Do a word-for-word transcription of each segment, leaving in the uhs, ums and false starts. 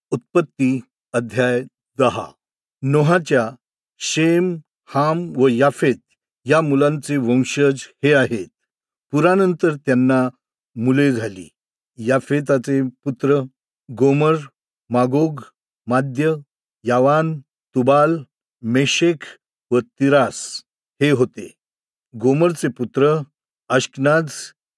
उत्पत्ती अध्याय दहा. नोहाच्या शेम, हाम व याफेत या मुलांचे वंशज हे आहेत. पुरानंतर त्यांना मुले झाली. याफेताचे पुत्र गोमर, मागोग, माद्य, यावान, तुबाल, मेशेक व तिरास हे होते. गोमरचे पुत्र अश्कनाज,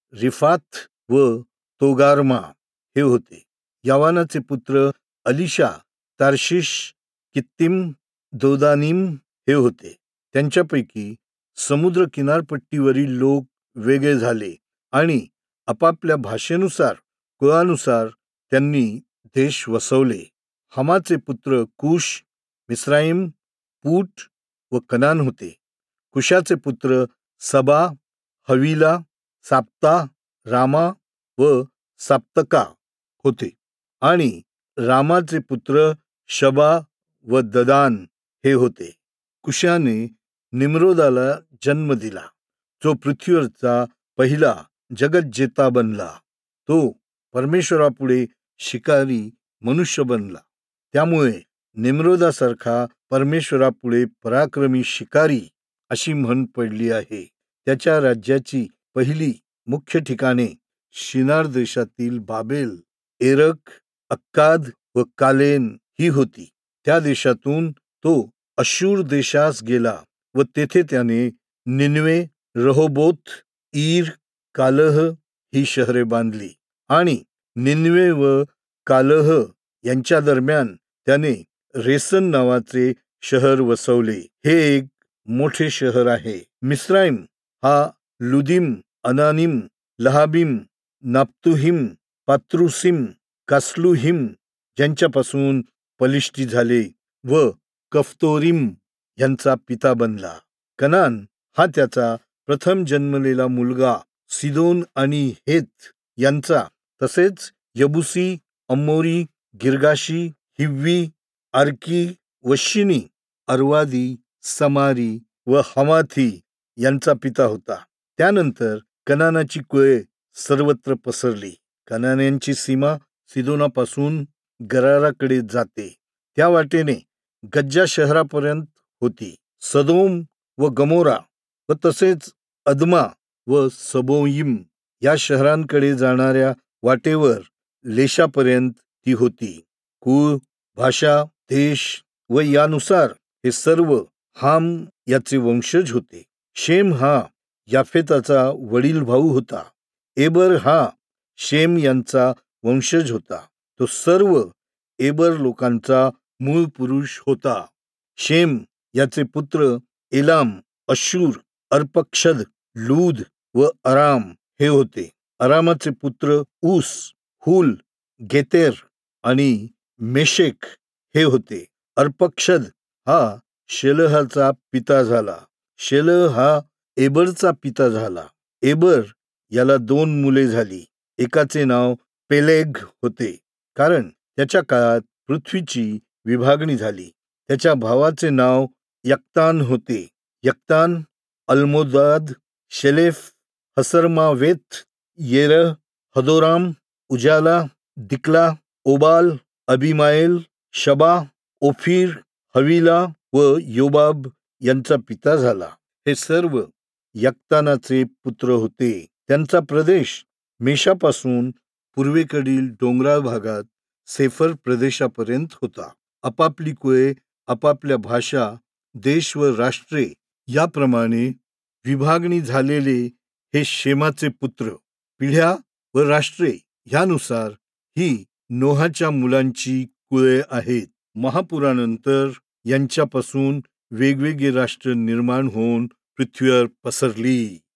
रिफात व तोगारमा हे होते. यावानाचे पुत्र अलिशा, तार्शिश, कित्तिम, दोदानिम हे होते. त्यांच्यापैकी समुद्र किनारपट्टीवरील लोक वेगळे झाले आणि आपापल्या भाषेनुसार, कुळानुसार त्यांनी देश वसवले. हमाचे पुत्र कुश, मिस्राईम, पूट व कनान होते. कुशाचे पुत्र सबा, हवीला, साप्ता, रामा व साप्तका होते आणि रामाचे पुत्र शबा व ददान हे होते. कुशाने निम्रोदाला जन्म दिला, जो पृथ्वीवरचा पहिला जगज्जेता बनला. तो परमेश्वरापुढे शिकारी मनुष्य बनला. त्यामुळे निम्रोदासारखा परमेश्वरापुढे पराक्रमी शिकारी अशी म्हण पडली आहे. त्याच्या राज्याची पहिली मुख्य ठिकाणे शिनार देशातील बाबेल, एरक, अक्काद व कालेन ही होती. त्या देशातून तो अशूर देशास गेला व तेथे त्याने निनवे, रहोबोत, ईर, कालह ही शहरे बांधली आणि निनवे व कालह यांच्या दरम्यान त्याने रेसन नावाचे शहर वसवले. हे एक मोठे शहर आहे. मिस्राईम हा लुदिम, अनानिम, लहाबिम, नाप्तुहिम, पात्रुसिम, कास्लुहिम यांच्यापासून बलिष्ठी झाले व कफ्तोरिम यांचा पिता बनला. कनान हा त्याचा प्रथम जन्मलेला मुलगा सिदोन आणि हेत यांचा, तसेच यबुसी, अम्मोरी, गिर्गाशी, हिव्वी, आर्की, वशिनी, अरवादी, समारी व हमाथी यांचा पिता होता. त्यानंतर कनानाची कुळे सर्वत्र पसरली. कनान्यांची सीमा सिदोनापासून गराराकडे जाते, त्या वाटेने गज्जा शहरापर्यंत होती. सदोम व गमोरा व तसेच अदमा व सबोयिम या शहरांकडे जाणाऱ्या वाटेवर लेशापर्यंत ती होती. कुळ, भाषा, देश व यानुसार हे सर्व हाम याचे वंशज होते. शेम हा याफेताचा वडील भाऊ होता. एबर हा शेम यांचा वंशज होता. तो सर्व एबर लोकांचा मूळ पुरुष होता. शेम याचे पुत्र एलाम, अशूर, अर्पक्षद, लूद व अराम हे होते. अरामाचे पुत्र ऊस, हुल, गेतेर आणि मेशेक हे होते. अर्पक्षद हा शेलहाचा पिता झाला. शेलह हा एबरचा पिता झाला. एबर याला दोन मुले झाली. एकाचे नाव पेलेग होते, कारण त्याच्या काळात पृथ्वीची विभागणी झाली. त्याच्या भावाचे नाव यक्तान होते. यक्तान, अल्मोदाद, शेलेफ, हसरमावेत, येरह, हदोराम, उजाला, दिक्ला, ओबाल, अबिमाएल, शबा, ओफीर, हवीला व योबाब यांचा पिता झाला. हे सर्व यक्तानाचे पुत्र होते. त्यांचा प्रदेश मेषापासून पूर्वेकडील डोंगराळ भागात सेफर प्रदेशापर्यंत होता. आपापली कुळे, आपापल्या भाषा, देश व राष्ट्रे याप्रमाणे विभागणी झालेले हे शेमाचे पुत्र. पिढ्या व राष्ट्रे ह्यानुसार ही नोहाच्या मुलांची कुळे आहेत. महापुरानंतर यांच्यापासून वेगवेगळी राष्ट्र निर्माण होऊन पृथ्वीवर पसरली.